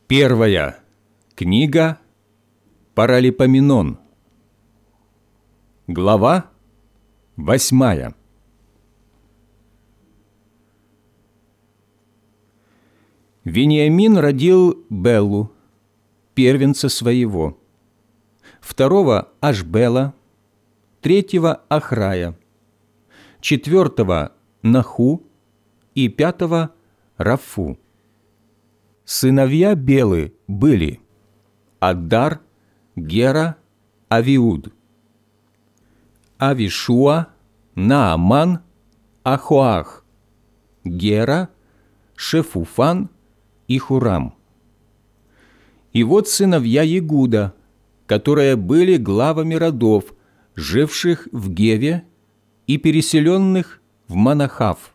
Первая книга Паралипоменон. Глава 8. Вениамин родил Беллу, первенца своего, второго – Ашбела, третьего – Ахрая, четвертого – Наху и пятого – Рафу. Сыновья Белы были Аддар, Гера, Авиуд, Авишуа, Нааман, Ахоах, Гера, Шефуфан и Хурам. И вот сыновья Егуда, которые были главами родов, живших в Геве и переселенных в Манахав: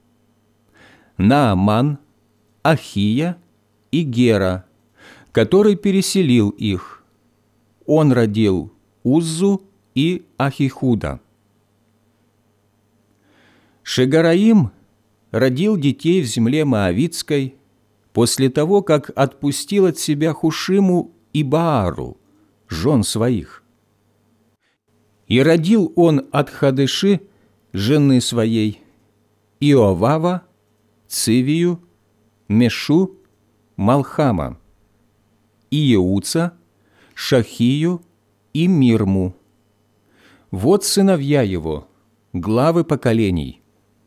Нааман, Ахия и Гера, который переселил их. Он родил Уззу и Ахихуда. Шегараим родил детей в земле Моавитской после того, как отпустил от себя Хушиму и Баару, жен своих. И родил он от Хадыши, жены своей, Иовава, Цивию, Мешу, Малхама, Иеуца, Шахию и Мирму. Вот сыновья его, главы поколений.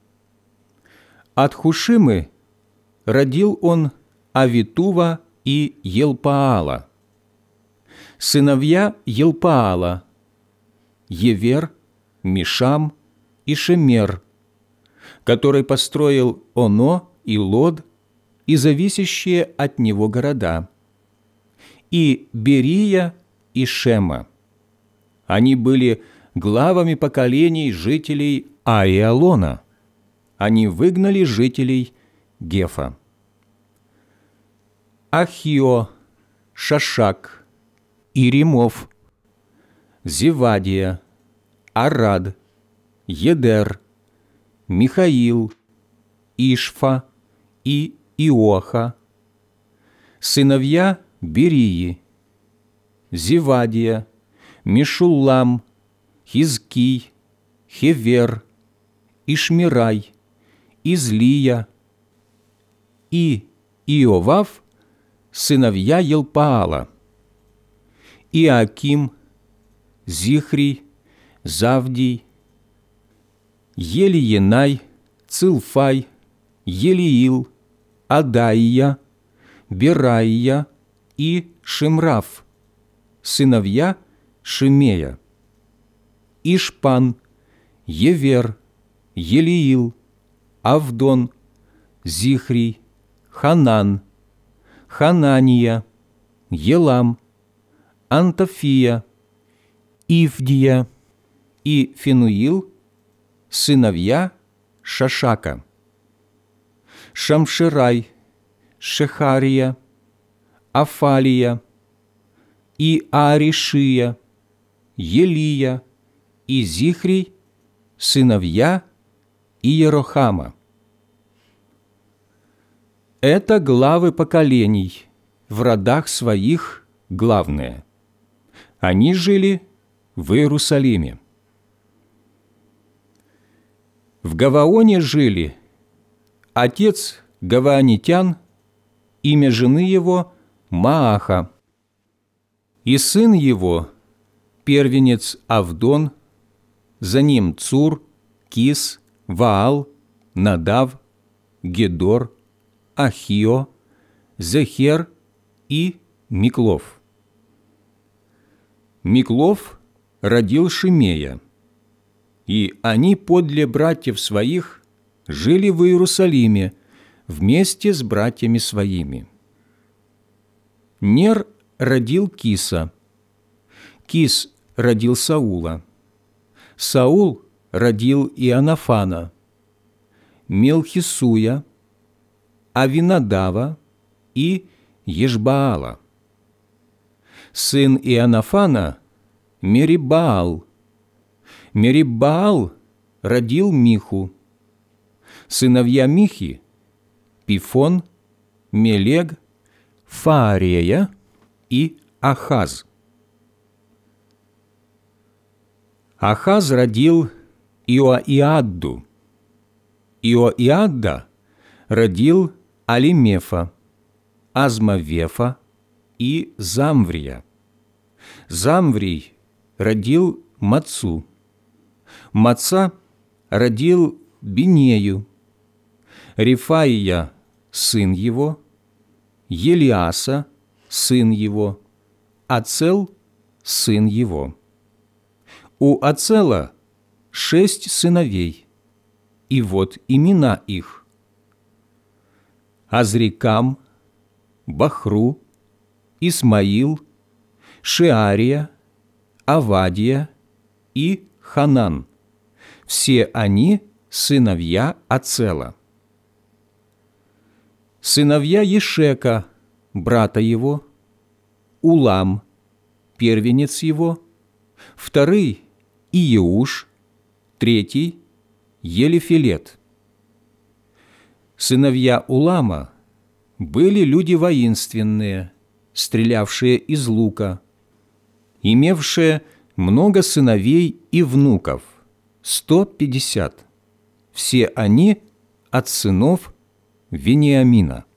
От Хушимы родил он Авитува и Елпаала. Сыновья Елпаала – Евер, Мишам и Шемер, который построил Оно и Лод и зависящие от него города, и Берия и Шема. Они были главами поколений жителей Аиалона. Они выгнали жителей Гефа. Ахио, Шашак, Иримов, Зевадия, Арад, Едер, Михаил, Ишфа и Иоха. Сыновья Берии: Зевадия, Мешуллам, Хизкий, Хевер, Ишмирай, Излия и Иовав, сыновья Елпаала: Иаким, Зихрий, Завдий, Елиенай, Цилфай, Елиил, Адаия, Бераия и Шимраф, сыновья Шимея: Ишпан, Евер, Елиил, Авдон, Зихрий, Ханан, Ханания, Елам, Антофия, Ивдия и Финуил, сыновья Шашака: Шамширай, Шехария, Афалия и Ааришия, Елия и Зихрий, сыновья Иерохама. Это главы поколений, в родах своих главные. Они жили в Иерусалиме. В Гаваоне жили отец гаваонитян, имя жены его Мааха, и сын его, первенец Авдон, за ним Цур, Кис, Ваал, Надав, Гедор, Ахио, Зехер и Миклов. Миклов родил Шимея, и они подле братьев своих жили в Иерусалиме вместе с братьями своими. Нер родил Киса, Кис родил Саула, Саул родил Иоаннафана, Мелхисуя, Авинадава и Ешбаала. Сын Иоаннафана – Мериббаал. Мериббаал родил Миху. Сыновья Михи – Пифон, Мелег, Фаарея и Ахаз. Ахаз родил Иоиадду. Иоиадда родил Алимефа, Азмавефа и Замврия. Замврий родил Мацу. Маца родил Бинею. Рифаия – сын его, Елиаса – сын его, Ацел – сын его. У Ацела 6 сыновей, и вот имена их: Азрикам, Бахру, Исмаил, Шеария, Авадия и Ханан. Все они сыновья Ацела. Сыновья Ешека, брата его: Улам, первенец его, второй – Иеуш, третий – Елифелет. Сыновья Улама были люди воинственные, стрелявшие из лука, имевшие много сыновей и внуков, 150. Все они от сынов Вениамина.